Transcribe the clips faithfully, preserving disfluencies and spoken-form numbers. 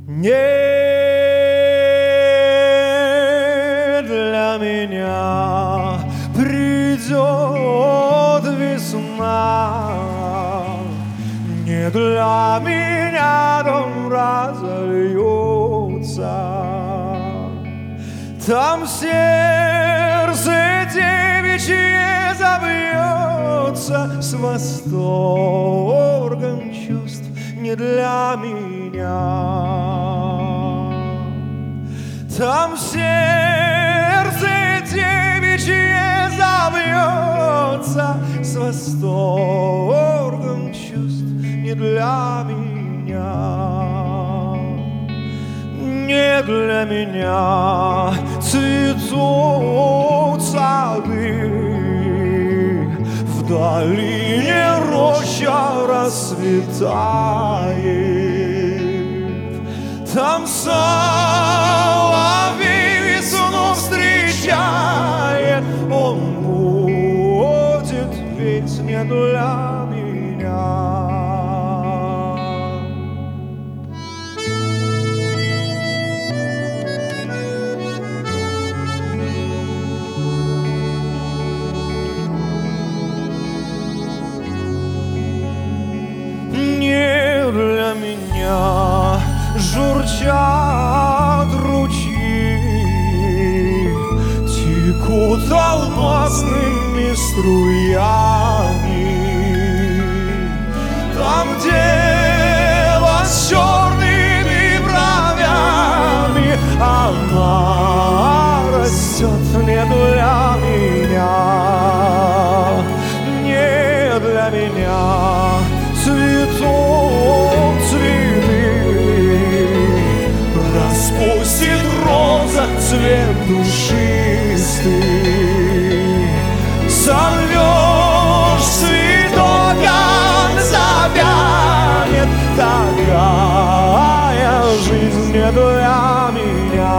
Не для меня придет весна, не для меня дом разольется. Там сердце девичье забьется с восторгом чувств не для меня. Там сердце девичье забьется с восторгом чувств не для меня. Не для меня цветут сады, в долине роща расцветает. Там соловей весну встречает, он будет ведь не для меня. Для меня журчат ручьи, текут алмазными струями. Там дева с черными бровями, она растет не для меня, не для меня. Цветут цветы, распустит роза цвет душистый. Сорвешь цветок, он завянет. Такая жизнь не для меня.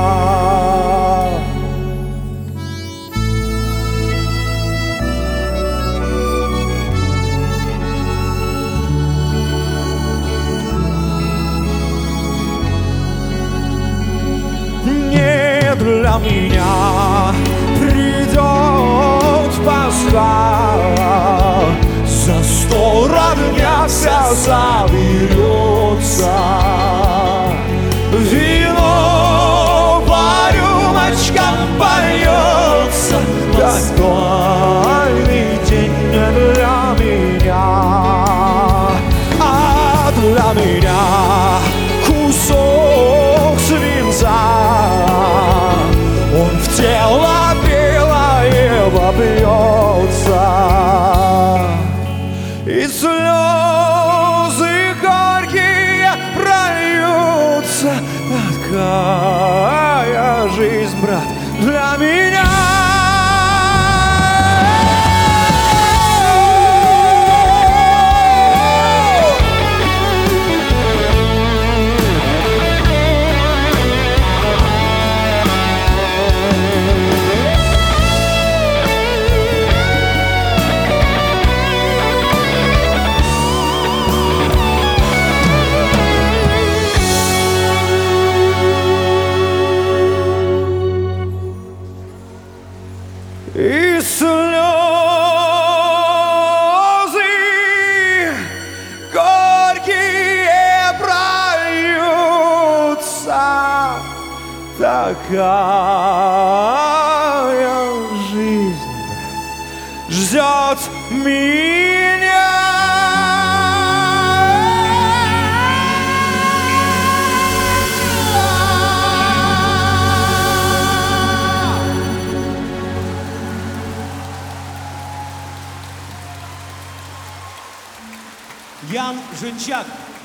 Для меня придет поздно, за стол родня вся заберется. Вино по рюмочкам польется, достойный день не для меня, а для меня кусок свинца. Он в тело белое вопьется, и слезы горькие прольются. Такая жизнь, брат, для меня. И слезы горькие прольются. Такая жизнь ждет меня. Ян Женчак.